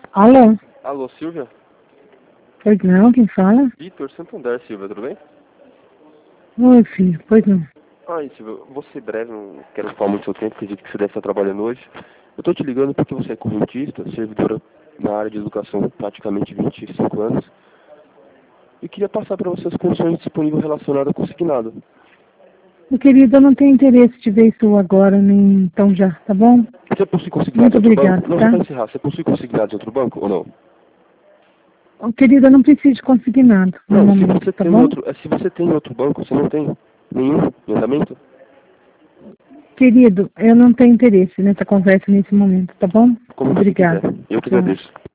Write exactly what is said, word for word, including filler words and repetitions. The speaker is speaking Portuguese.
Alô? Alô, Silvia? Pois não, quem fala? Vitor Santander, Silvia, tudo bem? Oi, filho, pois não. Ah, Silvia, vou ser breve, não quero ocupar muito seu tempo, acredito que você deve estar trabalhando hoje. Eu tô te ligando porque você é correntista, servidora na área de educação há praticamente vinte e cinco anos. E queria passar para você as condições disponíveis relacionadas com o consignado. Meu querido, eu não tenho interesse de ver isso agora, nem então já, tá bom? Você possui consignado Muito em outro obrigada, banco? Não, só tá? para encerrar, você possui consignado em outro banco ou não? Ô, querido, eu não preciso de consignado no Não, se momento, você tá tem bom? outro, é, se você tem outro banco, você não tem nenhum em andamento? Querido, eu não tenho interesse nessa conversa nesse momento, tá bom? Como você quiser. Obrigada. Eu que Tchau. agradeço.